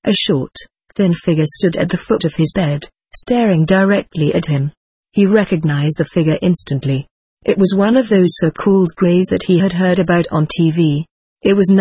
A short, thin figure stood at the foot of his bed, staring directly at him. He recognized the figure instantly. It was one of those so-called Greys that he had heard about on TV. It was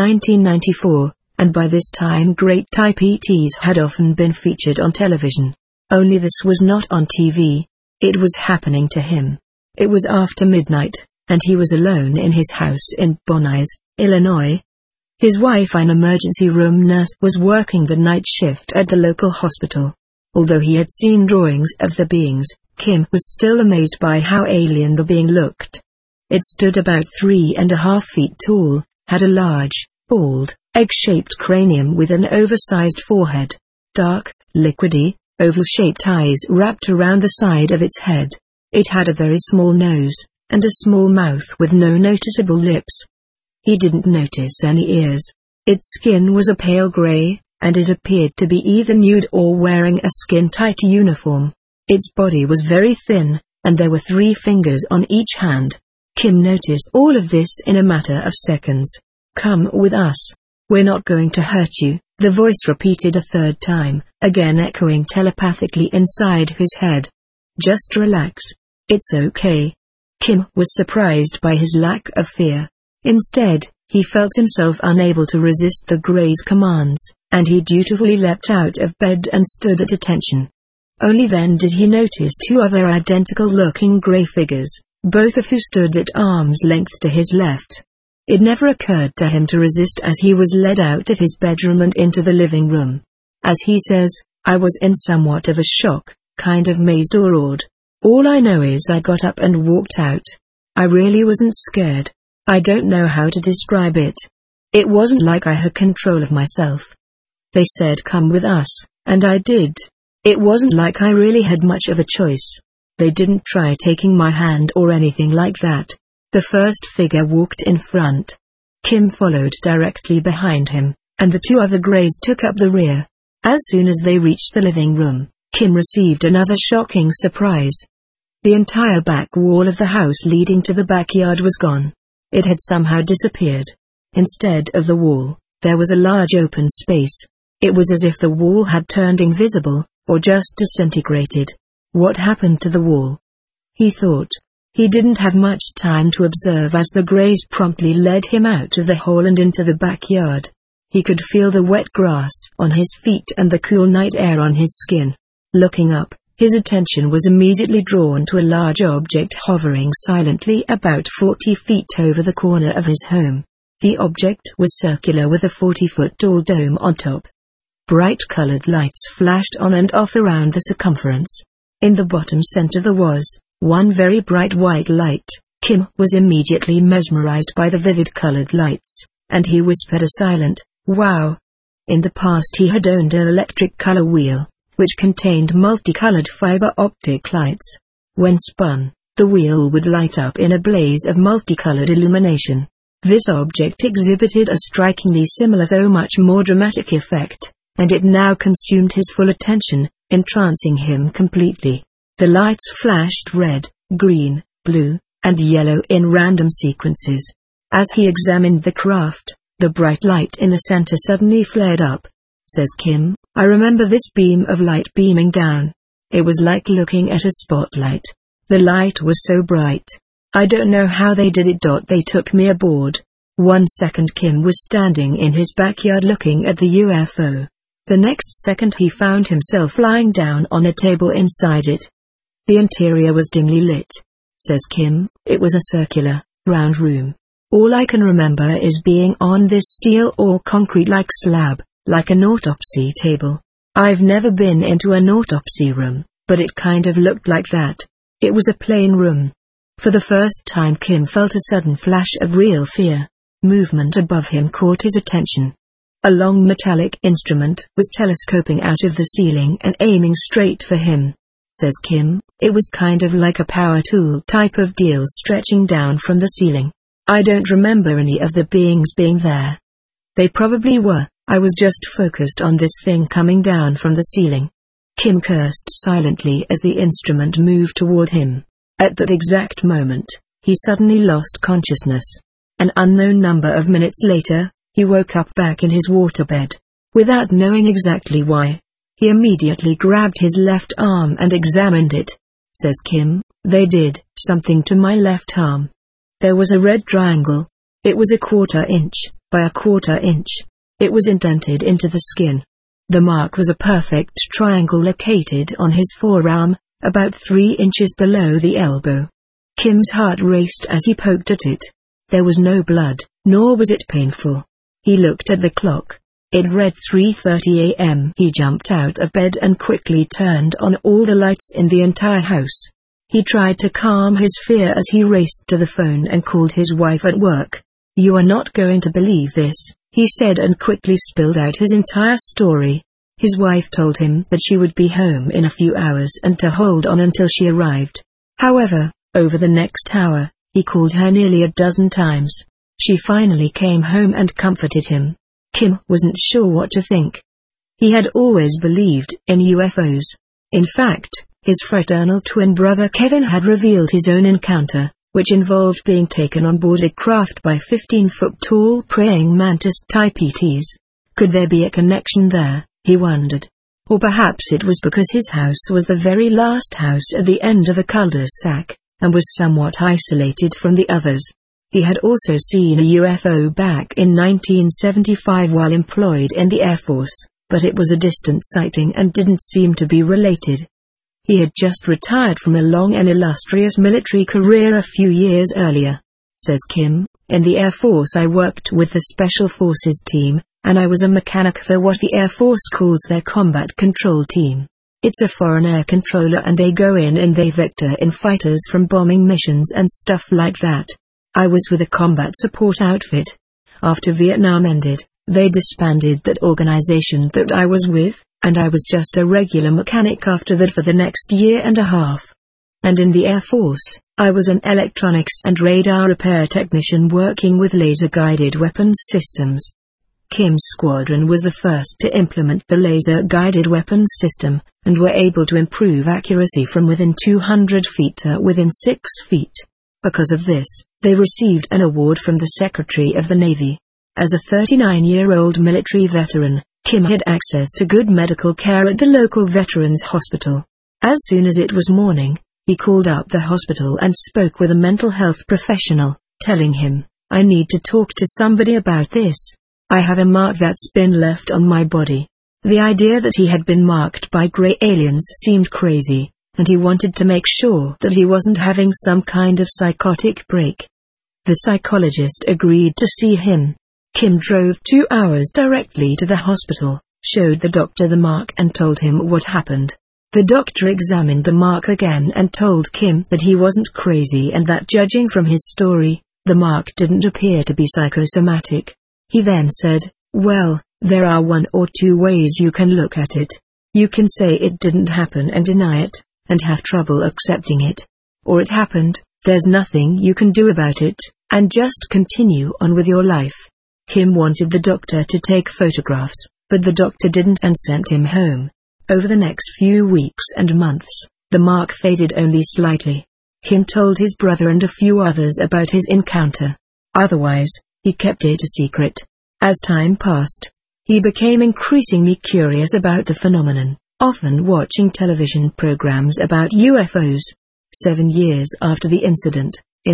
1994, and by this time Grey-type ETs had often been featured on television. Only this was not on TV. It was happening to him. It was after midnight, and he was alone in his house in Bohnese, Illinois. His wife, an emergency room nurse, was working the night shift at the local hospital. Although he had seen drawings of the beings, Kim was still amazed by how alien the being looked. It stood about 3.5 feet tall, had a large, bald, egg-shaped cranium with an oversized forehead. Dark, liquidy, oval-shaped eyes wrapped around the side of its head. It had a very small nose, and a small mouth with no noticeable lips. He didn't notice any ears. Its skin was a pale gray, and it appeared to be either nude or wearing a skin-tight uniform. Its body was very thin, and there were 3 fingers on each hand. Kim noticed all of this in a matter of seconds. "Come with us. We're not going to hurt you," the voice repeated a third time, again echoing telepathically inside his head. "Just relax. It's okay." Kim was surprised by his lack of fear. Instead, he felt himself unable to resist the Grey's commands, and he dutifully leapt out of bed and stood at attention. Only then did he notice 2 other identical-looking Grey figures, both of who stood at arm's length to his left. It never occurred to him to resist as he was led out of his bedroom and into the living room. As he says, "I was in somewhat of a shock, kind of mazed or awed. All I know is I got up and walked out. I really wasn't scared. I don't know how to describe it. It wasn't like I had control of myself. They said come with us, and I did. It wasn't like I really had much of a choice. They didn't try taking my hand or anything like that." The first figure walked in front. Kim followed directly behind him, and the 2 other Greys took up the rear. As soon as they reached the living room, Kim received another shocking surprise. The entire back wall of the house leading to the backyard was gone. It had somehow disappeared. Instead of the wall, there was a large open space. It was as if the wall had turned invisible, or just disintegrated. What happened to the wall? He thought. He didn't have much time to observe as the Greys promptly led him out of the hall and into the backyard. He could feel the wet grass on his feet and the cool night air on his skin. Looking up, his attention was immediately drawn to a large object hovering silently about 40 feet over the corner of his home. The object was circular with a 40-foot-tall dome on top. Bright-colored lights flashed on and off around the circumference. In the bottom center there was one very bright white light. Kim was immediately mesmerized by the vivid colored lights, and he whispered a silent, "Wow." In the past he had owned an electric color wheel, which contained multicolored fiber optic lights. When spun, the wheel would light up in a blaze of multicolored illumination. This object exhibited a strikingly similar though much more dramatic effect, and it now consumed his full attention, entrancing him completely. The lights flashed red, green, blue, and yellow in random sequences. As he examined the craft, the bright light in the center suddenly flared up. Says Kim, "I remember this beam of light beaming down. It was like looking at a spotlight. The light was so bright. I don't know how they did it. They took me aboard." 1 second Kim was standing in his backyard looking at the UFO. The next second he found himself lying down on a table inside it. The interior was dimly lit. Says Kim, "It was a circular, round room. All I can remember is being on this steel or concrete-like slab, like an autopsy table. I've never been into an autopsy room, but it kind of looked like that. It was a plain room." For the first time Kim felt a sudden flash of real fear. Movement above him caught his attention. A long metallic instrument was telescoping out of the ceiling and aiming straight for him. Says Kim, "It was kind of like a power tool type of deal stretching down from the ceiling. I don't remember any of the beings being there. They probably were, I was just focused on this thing coming down from the ceiling." Kim cursed silently as the instrument moved toward him. At that exact moment, he suddenly lost consciousness. An unknown number of minutes later, he woke up back in his waterbed. Without knowing exactly why, he immediately grabbed his left arm and examined it. Says Kim, "They did something to my left arm. There was a red triangle. It was 1/4 inch by 1/4 inch. It was indented into the skin. The mark was a perfect triangle located on his forearm, about 3 inches below the elbow." Kim's heart raced as he poked at it. There was no blood, nor was it painful. He looked at the clock. It read 3:30 a.m. He jumped out of bed and quickly turned on all the lights in the entire house. He tried to calm his fear as he raced to the phone and called his wife at work. "You are not going to believe this," he said, and quickly spilled out his entire story. His wife told him that she would be home in a few hours and to hold on until she arrived. However, over the next hour, he called her nearly a dozen times. She finally came home and comforted him. Kim wasn't sure what to think. He had always believed in UFOs. In fact, his fraternal twin brother Kevin had revealed his own encounter, which involved being taken on board a craft by 15-foot-tall praying mantis-type ETs. Could there be a connection there, he wondered. Or perhaps it was because his house was the very last house at the end of a cul-de-sac, and was somewhat isolated from the others. He had also seen a UFO back in 1975 while employed in the Air Force, but it was a distant sighting and didn't seem to be related. He had just retired from a long and illustrious military career a few years earlier. Says Kim, "In the Air Force I worked with the Special Forces team, and I was a mechanic for what the Air Force calls their combat control team. It's a foreign air controller and they go in and they vector in fighters from bombing missions and stuff like that. I was with a combat support outfit. After Vietnam ended, they disbanded that organization that I was with, and I was just a regular mechanic after that for the next year and a half. And in the Air Force, I was an electronics and radar repair technician working with laser-guided weapons systems." Kim's squadron was the first to implement the laser-guided weapons system, and were able to improve accuracy from within 200 feet to within 6 feet. Because of this, they received an award from the Secretary of the Navy. As a 39-year-old military veteran, Kim had access to good medical care at the local veterans hospital. As soon as it was morning, he called up the hospital and spoke with a mental health professional, telling him, "I need to talk to somebody about this. I have a mark that's been left on my body." The idea that he had been marked by gray aliens seemed crazy, and he wanted to make sure that he wasn't having some kind of psychotic break. The psychologist agreed to see him. Kim drove 2 hours directly to the hospital, showed the doctor the mark and told him what happened. The doctor examined the mark again and told Kim that he wasn't crazy and that judging from his story, the mark didn't appear to be psychosomatic. He then said, "Well, there are 1 or 2 ways you can look at it. You can say it didn't happen and deny it, and have trouble accepting it. Or it happened, there's nothing you can do about it, and just continue on with your life." Kim wanted the doctor to take photographs, but the doctor didn't and sent him home. Over the next few weeks and months, the mark faded only slightly. Kim told his brother and a few others about his encounter. Otherwise, he kept it a secret. As time passed, he became increasingly curious about the phenomenon, often watching television programs about UFOs. 7 years after the incident, in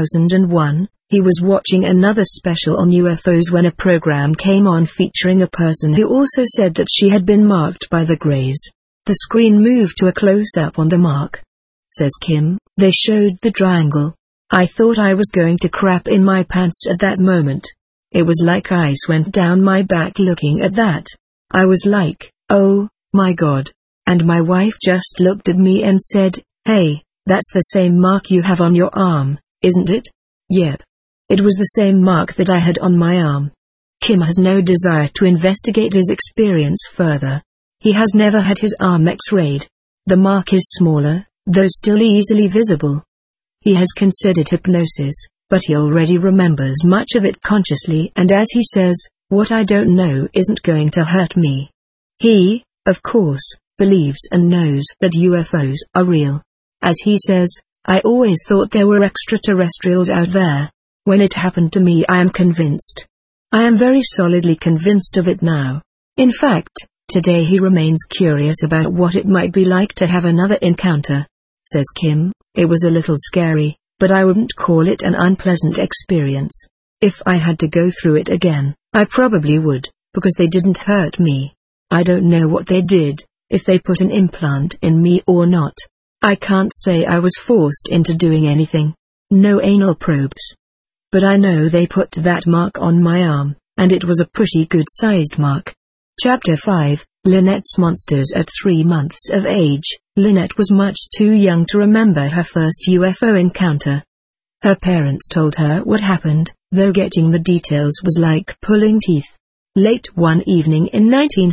2001, he was watching another special on UFOs when a program came on featuring a person who also said that she had been marked by the Greys. The screen moved to a close-up on the mark. Says Kim, "They showed the triangle. I thought I was going to crap in my pants at that moment. It was like ice went down my back looking at that. I was like, oh, my God. And my wife just looked at me and said, 'Hey, that's the same mark you have on your arm, isn't it?' Yep. It was the same mark that I had on my arm." Kim has no desire to investigate his experience further. He has never had his arm x-rayed. The mark is smaller, though still easily visible. He has considered hypnosis, but he already remembers much of it consciously, and as he says, "What I don't know isn't going to hurt me." He, of course, believes and knows that UFOs are real. As he says, "I always thought there were extraterrestrials out there. When it happened to me, I am convinced. I am very solidly convinced of it now. In fact, today he remains curious about what it might be like to have another encounter. Says Kim, "It was a little scary, but I wouldn't call it an unpleasant experience. If I had to go through it again, I probably would, because they didn't hurt me. I don't know what they did, if they put an implant in me or not. I can't say I was forced into doing anything. No anal probes. But I know they put that mark on my arm, and it was a pretty good-sized mark." Chapter 5, Lynette's Monsters. At 3 months of age, Lynette was much too young to remember her first UFO encounter. Her parents told her what happened, though getting the details was like pulling teeth. Late one evening in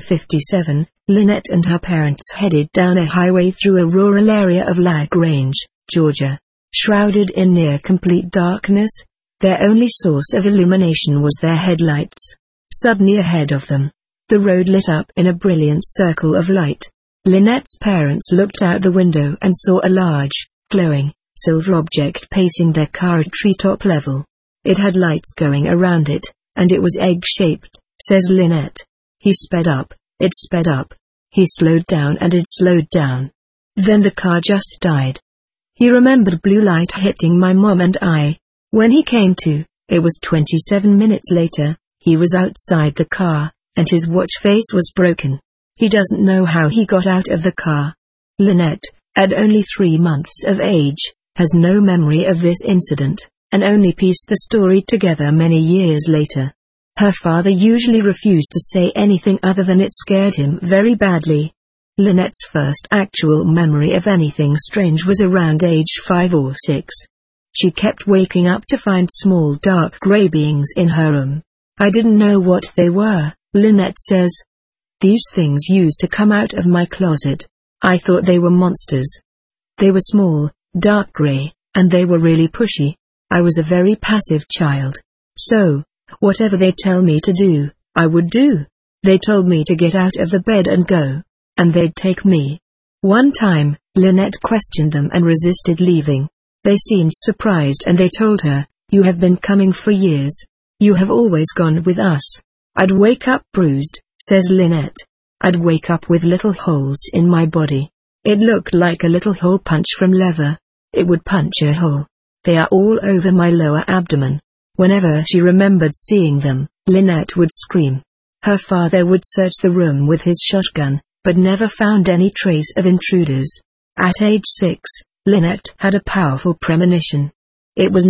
1957, Lynette and her parents headed down a highway through a rural area of LaGrange, Georgia. Shrouded in near-complete darkness, their only source of illumination was their headlights. Suddenly ahead of them, the road lit up in a brilliant circle of light. Lynette's parents looked out the window and saw a large, glowing, silver object pacing their car at treetop level. It had lights going around it, and it was egg-shaped, says Lynette. He sped up, it sped up. He slowed down and it slowed down. Then the car just died. He remembered blue light hitting my mom and I. When he came to, it was 27 minutes later. He was outside the car, and his watch face was broken. He doesn't know how he got out of the car. Lynette, at only 3 months of age, has no memory of this incident, and only pieced the story together many years later. Her father usually refused to say anything other than it scared him very badly. Lynette's first actual memory of anything strange was around age 5 or 6. She kept waking up to find small dark gray beings in her room. "I didn't know what they were," Lynette says. "These things used to come out of my closet. I thought they were monsters. They were small, dark gray, and they were really pushy. I was a very passive child. So, whatever they tell me to do, I would do. They told me to get out of the bed and go, and they'd take me." One time, Lynette questioned them and resisted leaving. They seemed surprised and they told her, "You have been coming for years. You have always gone with us." "I'd wake up bruised," says Lynette. "I'd wake up with little holes in my body. It looked like a little hole punch from leather. It would punch a hole. They are all over my lower abdomen." Whenever she remembered seeing them, Lynette would scream. Her father would search the room with his shotgun, but never found any trace of intruders. At age 6, Lynette had a powerful premonition. It was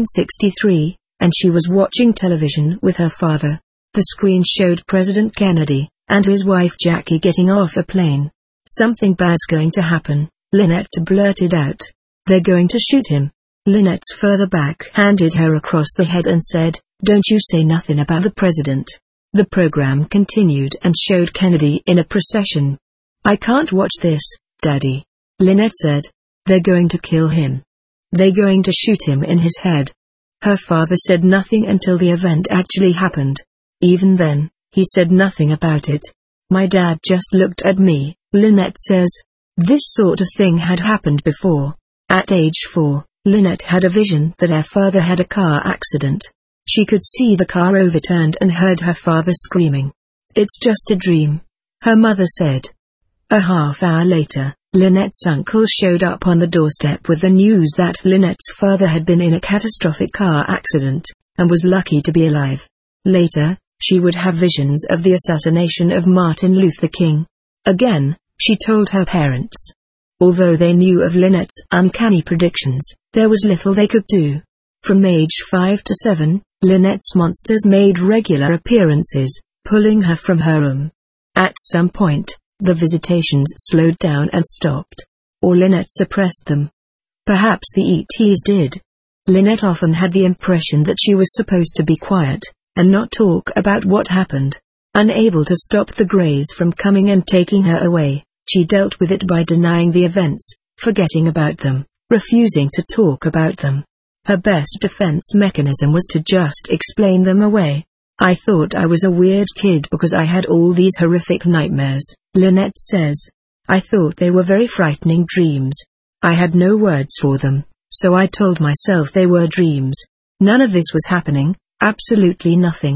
1963, and she was watching television with her father. The screen showed President Kennedy and his wife Jackie getting off a plane. "Something bad's going to happen," Lynette blurted out. "They're going to shoot him." Lynette's further back handed her across the head and said, "Don't you say nothing about the president." The program continued and showed Kennedy in a procession. "I can't watch this, Daddy," Lynette said. "They're going to kill him. They're going to shoot him in his head." Her father said nothing until the event actually happened. Even then, he said nothing about it. "My dad just looked at me," Lynette says. This sort of thing had happened before. At age 4, Lynette had a vision that her father had a car accident. She could see the car overturned and heard her father screaming. "It's just a dream," her mother said. A half hour later, Lynette's uncle showed up on the doorstep with the news that Lynette's father had been in a catastrophic car accident, and was lucky to be alive. Later, she would have visions of the assassination of Martin Luther King. Again, she told her parents. Although they knew of Lynette's uncanny predictions, there was little they could do. From age 5 to 7, Lynette's monsters made regular appearances, pulling her from her room. At some point, the visitations slowed down and stopped. Or Lynette suppressed them. Perhaps the ETs did. Lynette often had the impression that she was supposed to be quiet, and not talk about what happened. Unable to stop the Greys from coming and taking her away, she dealt with it by denying the events, forgetting about them, refusing to talk about them. Her best defense mechanism was to just explain them away. "I thought I was a weird kid because I had all these horrific nightmares," Lynette says. "I thought they were very frightening dreams. I had no words for them, so I told myself they were dreams. None of this was happening, absolutely nothing.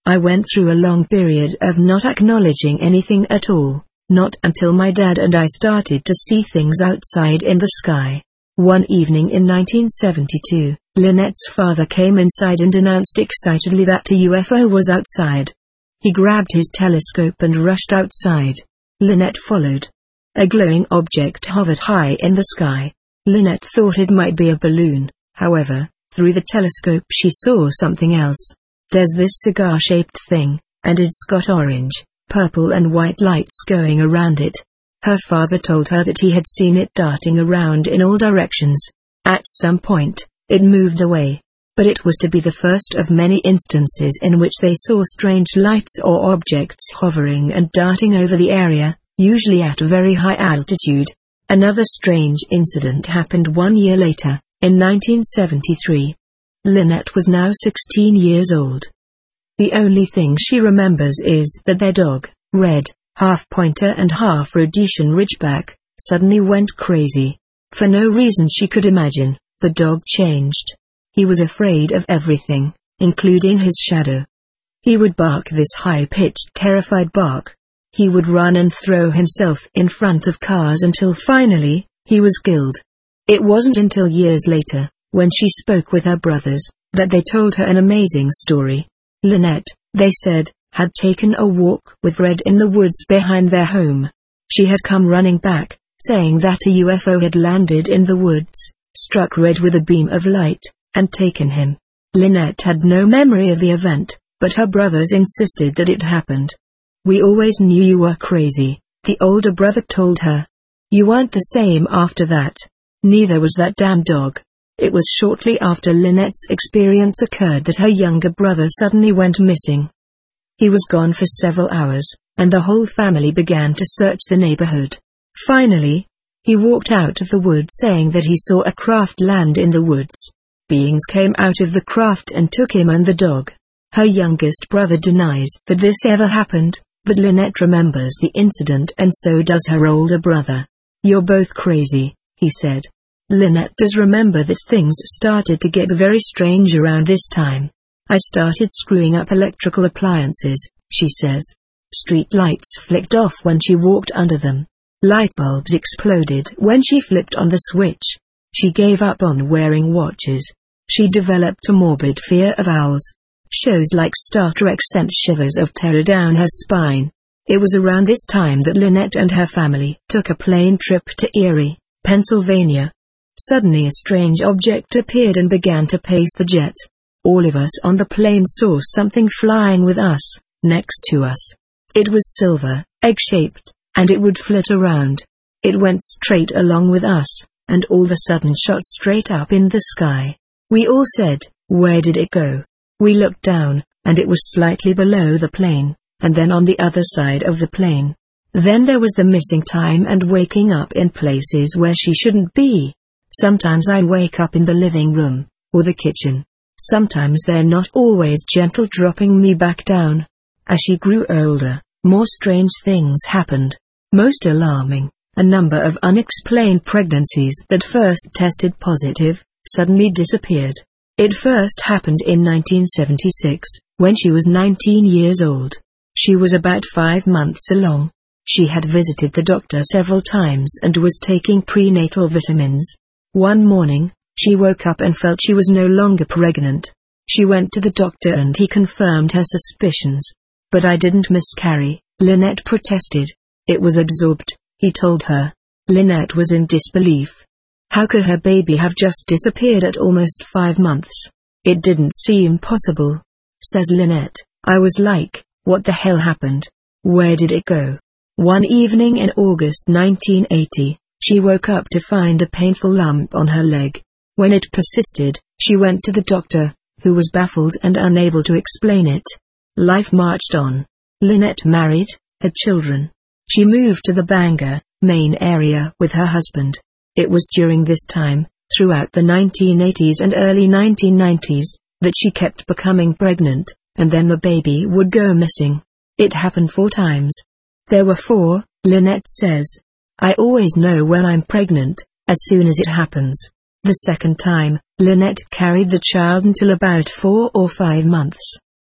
I went through a long period of not acknowledging anything at all, not until my dad and I started to see things outside in the sky. One evening in 1972, Lynette's father came inside and announced excitedly that a UFO was outside. He grabbed his telescope and rushed outside. Lynette followed. A glowing object hovered high in the sky. Lynette thought it might be a balloon, however, through the telescope she saw something else. There's this cigar-shaped thing, and it's got orange, purple and white lights going around it. Her father told her that he had seen it darting around in all directions. At some point, it moved away. But it was to be the first of many instances in which they saw strange lights or objects hovering and darting over the area, usually at a very high altitude. Another strange incident happened 1 year later, in 1973. Lynette was now 16 years old. The only thing she remembers is that their dog, Red, half-pointer and half-Rhodesian Ridgeback, suddenly went crazy. For no reason she could imagine, the dog changed. He was afraid of everything, including his shadow. He would bark this high-pitched terrified bark. He would run and throw himself in front of cars until finally, he was killed. It wasn't until years later, when she spoke with her brothers, that they told her an amazing story. Lynette, they said, had taken a walk with Red in the woods behind their home. She had come running back, saying that a UFO had landed in the woods, struck Red with a beam of light, and taken him. Lynette had no memory of the event, but her brothers insisted that it happened. "We always knew you were crazy," the older brother told her. "You weren't the same after that. Neither was that damn dog." It was shortly after Lynette's experience occurred that her younger brother suddenly went missing. He was gone for several hours, and the whole family began to search the neighborhood. Finally, he walked out of the woods saying that he saw a craft land in the woods. Beings came out of the craft and took him and the dog. Her youngest brother denies that this ever happened, but Lynette remembers the incident and so does her older brother. "You're both crazy," he said. Lynette does remember that things started to get very strange around this time. "I started screwing up electrical appliances," she says. Street lights flicked off when she walked under them. Light bulbs exploded when she flipped on the switch. She gave up on wearing watches. She developed a morbid fear of owls. Shows like Star Trek sent shivers of terror down her spine. It was around this time that Lynette and her family took a plane trip to Erie, Pennsylvania. Suddenly a strange object appeared and began to pace the jet. All of us on the plane saw something flying with us, next to us. It was silver, egg-shaped, and it would flit around. It went straight along with us, and all of a sudden shot straight up in the sky. We all said, "Where did it go?" We looked down, and it was slightly below the plane, and then on the other side of the plane. Then there was the missing time and waking up in places where she shouldn't be. Sometimes I wake up in the living room, or the kitchen. Sometimes they're not always gentle dropping me back down. As she grew older, more strange things happened. Most alarming, a number of unexplained pregnancies that first tested positive, suddenly disappeared. It first happened in 1976, when she was 19 years old. She was about 5 months along. She had visited the doctor several times and was taking prenatal vitamins. One morning, she woke up and felt she was no longer pregnant. She went to the doctor and he confirmed her suspicions. "But I didn't miscarry," Lynette protested. "It was absorbed," he told her. Lynette was in disbelief. How could her baby have just disappeared at almost 5 months? "It didn't seem possible," says Lynette. "I was like, what the hell happened? Where did it go?" One evening in August 1980, she woke up to find a painful lump on her leg. When it persisted, she went to the doctor, who was baffled and unable to explain it. Life marched on. Lynette married, had children. She moved to the Bangor, Maine area with her husband. It was during this time, throughout the 1980s and early 1990s, that she kept becoming pregnant, and then the baby would go missing. It happened 4 times. There were 4, Lynette says. "I always know when I'm pregnant, as soon as it happens." The second time, Lynette carried the child until about 4 or 5 months.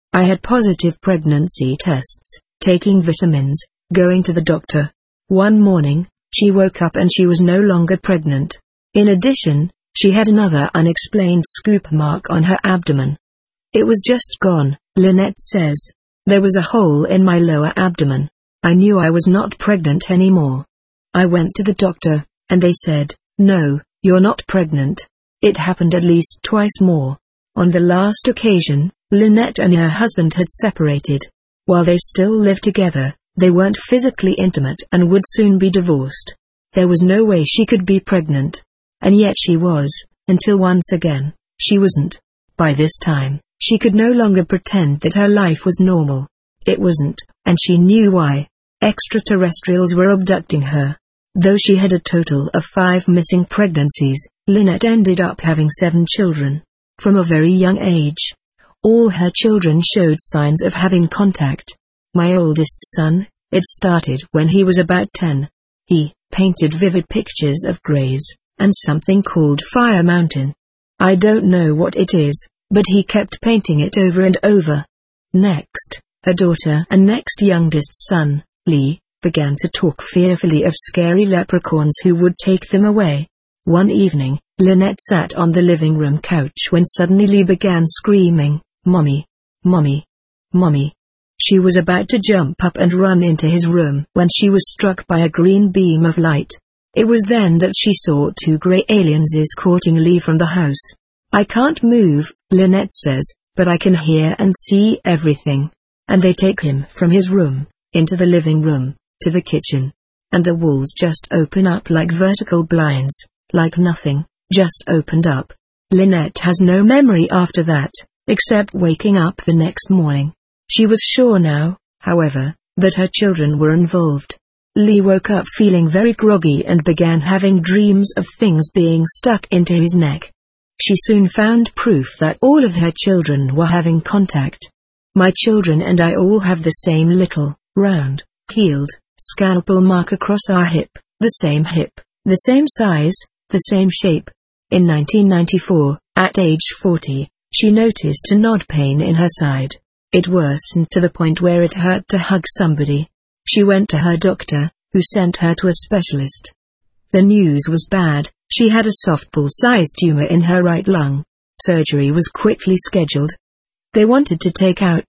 I had positive pregnancy tests, taking vitamins, going to the doctor. One morning, she woke up and she was no longer pregnant. In addition, she had another unexplained scoop mark on her abdomen. It was just gone, Lynette says. There was a hole in my lower abdomen. I knew I was not pregnant anymore. I went to the doctor, and they said, "No, you're not pregnant." It happened at least twice more. On the last occasion, Lynette and her husband had separated. While they still lived together, they weren't physically intimate and would soon be divorced. There was no way she could be pregnant. And yet she was, until once again, she wasn't. By this time, she could no longer pretend that her life was normal. It wasn't, and she knew why. Extraterrestrials were abducting her. Though she had a total of 5 missing pregnancies, Lynette ended up having 7 children. From a very young age, all her children showed signs of having contact. My oldest son, it started when he was about 10. He painted vivid pictures of Greys, and something called Fire Mountain. I don't know what it is, but he kept painting it over and over. Next, her daughter and next youngest son, Lee, began to talk fearfully of scary leprechauns who would take them away. One evening, Lynette sat on the living room couch when suddenly Lee began screaming, "Mommy! Mommy! Mommy!" She was about to jump up and run into his room when she was struck by a green beam of light. It was then that she saw 2 grey aliens escorting Lee from the house. "I can't move," Lynette says, "but I can hear and see everything." And they take him from his room, into the living room, to the kitchen. And the walls just open up like vertical blinds, like nothing, just opened up. Lynette has no memory after that, except waking up the next morning. She was sure now, however, that her children were involved. Lee woke up feeling very groggy and began having dreams of things being stuck into his neck. She soon found proof that all of her children were having contact. "My children and I all have the same little, round, healed, scalpel mark across our hip, the same size, the same shape." In 1994, at age 40, she noticed a nod pain in her side. It worsened to the point where it hurt to hug somebody. She went to her doctor, who sent her to a specialist. The news was bad. She had a softball-sized tumor in her right lung. Surgery was quickly scheduled. "They wanted to take out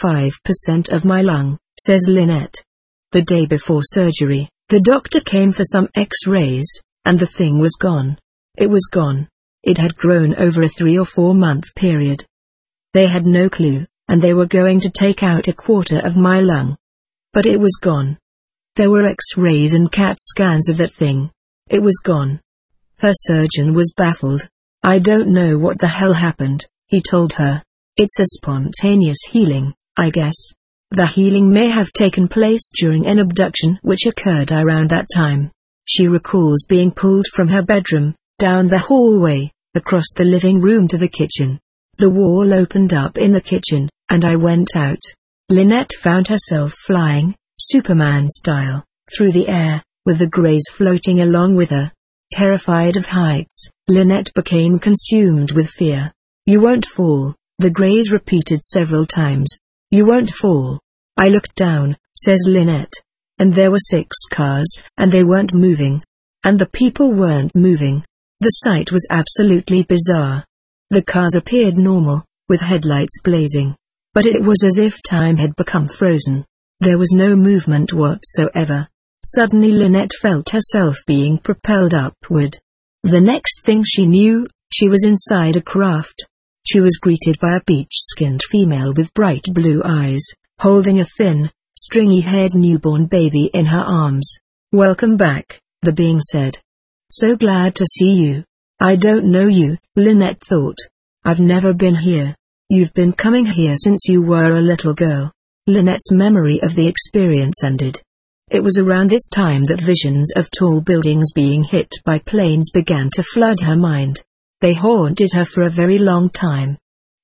25% of my lung," says Lynette. The day before surgery, the doctor came for some X-rays, and the thing was gone. It was gone. It had grown over a 3 or 4 month period. They had no clue, and they were going to take out a quarter of my lung. But it was gone. There were X-rays and CAT scans of that thing. It was gone. Her surgeon was baffled. "I don't know what the hell happened," he told her. "It's a spontaneous healing, I guess." The healing may have taken place during an abduction which occurred around that time. She recalls being pulled from her bedroom, down the hallway, across the living room to the kitchen. The wall opened up in the kitchen, and I went out. Lynette found herself flying, Superman style, through the air, with the Greys floating along with her. Terrified of heights, Lynette became consumed with fear. "You won't fall," the Greys repeated several times. "You won't fall." "I looked down," says Lynette, "and there were 6 cars, and they weren't moving. And the people weren't moving. The sight was absolutely bizarre. The cars appeared normal, with headlights blazing. But it was as if time had become frozen. There was no movement whatsoever. Suddenly Lynette felt herself being propelled upward. The next thing she knew, she was inside a craft. She was greeted by a peach-skinned female with bright blue eyes, holding a thin, stringy-haired newborn baby in her arms. "Welcome back," the being said. "So glad to see you. I don't know you," Lynette thought. "I've never been here. You've been coming here since you were a little girl." Lynette's memory of the experience ended. It was around this time that visions of tall buildings being hit by planes began to flood her mind. They haunted her for a very long time.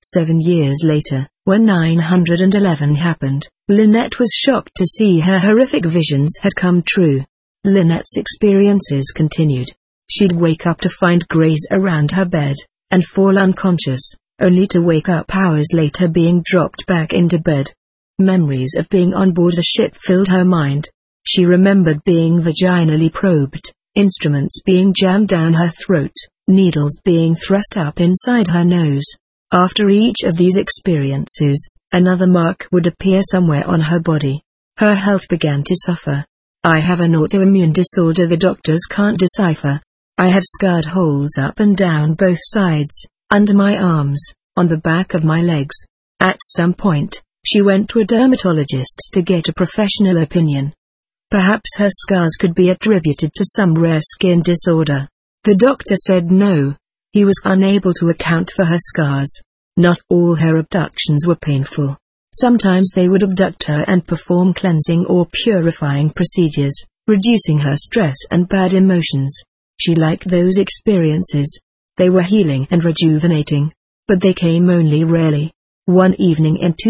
7 years later, when 9/11 happened, Lynette was shocked to see her horrific visions had come true. Lynette's experiences continued. She'd wake up to find Greys around her bed, and fall unconscious, only to wake up hours later being dropped back into bed. Memories of being on board the ship filled her mind. She remembered being vaginally probed, instruments being jammed down her throat, needles being thrust up inside her nose. After each of these experiences, another mark would appear somewhere on her body. Her health began to suffer. I have an autoimmune disorder the doctors can't decipher. I have scarred holes up and down both sides, under my arms, on the back of my legs. At some point, she went to a dermatologist to get a professional opinion. Perhaps her scars could be attributed to some rare skin disorder. The doctor said no. He was unable to account for her scars. Not all her abductions were painful. Sometimes they would abduct her and perform cleansing or purifying procedures, reducing her stress and bad emotions. She liked those experiences. They were healing and rejuvenating. But they came only rarely. One evening in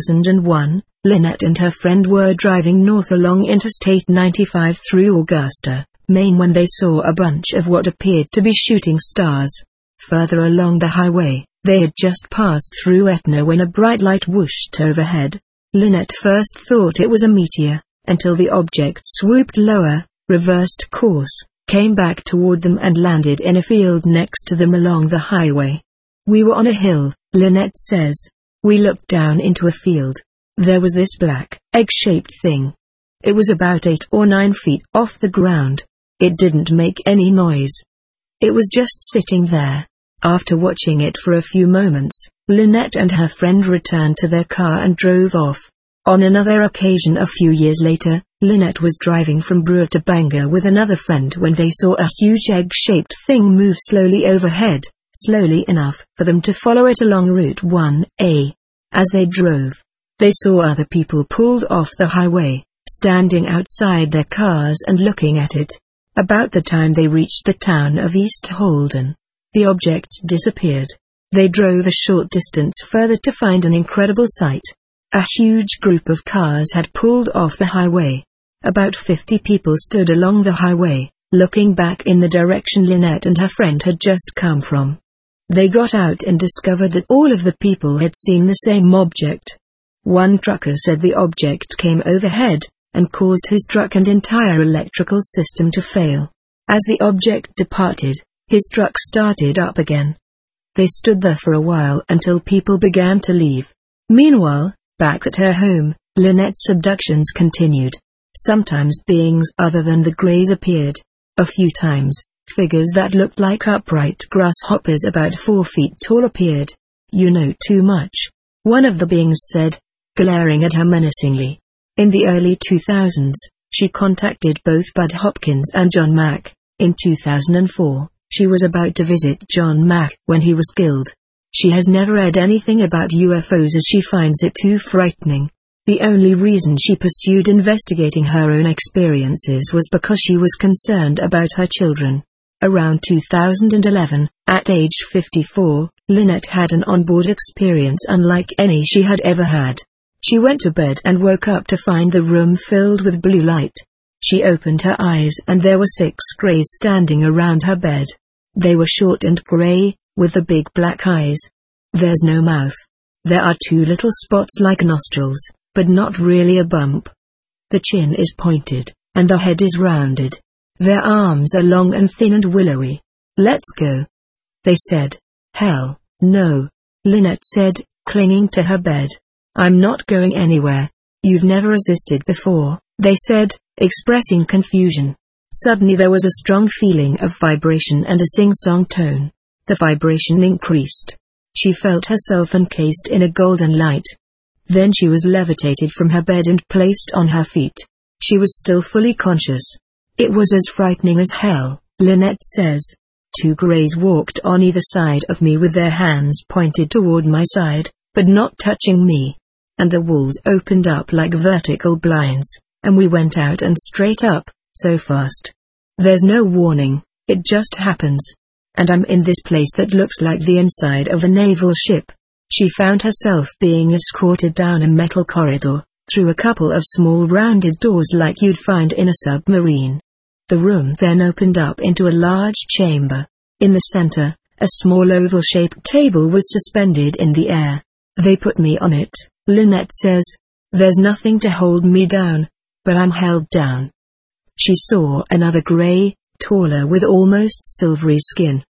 2001, Lynette and her friend were driving north along Interstate 95 through Augusta, Maine when they saw a bunch of what appeared to be shooting stars. Further along the highway, they had just passed through Etna when a bright light whooshed overhead. Lynette first thought it was a meteor, until the object swooped lower, reversed course, came back toward them and landed in a field next to them along the highway. We were on a hill, Lynette says. We looked down into a field. There was this black, egg-shaped thing. It was about 8 or 9 feet off the ground. It didn't make any noise. It was just sitting there. After watching it for a few moments, Lynette and her friend returned to their car and drove off. On another occasion a few years later, Lynette was driving from Brewer to Bangor with another friend when they saw a huge egg-shaped thing move slowly overhead, slowly enough for them to follow it along Route 1A. As they drove, they saw other people pulled off the highway, standing outside their cars and looking at it. About the time they reached the town of East Holden, the object disappeared. They drove a short distance further to find an incredible sight. A huge group of cars had pulled off the highway. About 50 people stood along the highway, looking back in the direction Lynette and her friend had just come from. They got out and discovered that all of the people had seen the same object. One trucker said the object came overhead, and caused his truck and entire electrical system to fail. As the object departed, his truck started up again. They stood there for a while until people began to leave. Meanwhile, back at her home, Lynette's abductions continued. Sometimes beings other than the Greys appeared. A few times, figures that looked like upright grasshoppers about 4 feet tall appeared. "You know too much," one of the beings said, glaring at her menacingly. In the early 2000s, she contacted both Bud Hopkins and John Mack. In 2004, she was about to visit John Mack when he was killed. She has never read anything about UFOs as she finds it too frightening. The only reason she pursued investigating her own experiences was because she was concerned about her children. Around 2011, at age 54, Lynette had an onboard experience unlike any she had ever had. She went to bed and woke up to find the room filled with blue light. She opened her eyes and there were 6 Greys standing around her bed. They were short and gray, with the big black eyes. There's no mouth. There are 2 little spots like nostrils, but not really a bump. The chin is pointed, and the head is rounded. Their arms are long and thin and willowy. "Let's go," they said. "Hell, no," Lynette said, clinging to her bed. "I'm not going anywhere. You've never resisted before," they said, expressing confusion. Suddenly there was a strong feeling of vibration and a sing-song tone. The vibration increased. She felt herself encased in a golden light. Then she was levitated from her bed and placed on her feet. She was still fully conscious. "It was as frightening as hell," Lynette says. 2 Greys walked on either side of me with their hands pointed toward my side, but not touching me. And the walls opened up like vertical blinds, and we went out and straight up, so fast. There's no warning, it just happens. And I'm in this place that looks like the inside of a naval ship." She found herself being escorted down a metal corridor, through a couple of small rounded doors like you'd find in a submarine. The room then opened up into a large chamber. In the center, A small oval-shaped table was suspended in the air. They put me on it, Lynette says. There's nothing to hold me down, but I'm held down. She saw another gray, taller with almost silvery skin.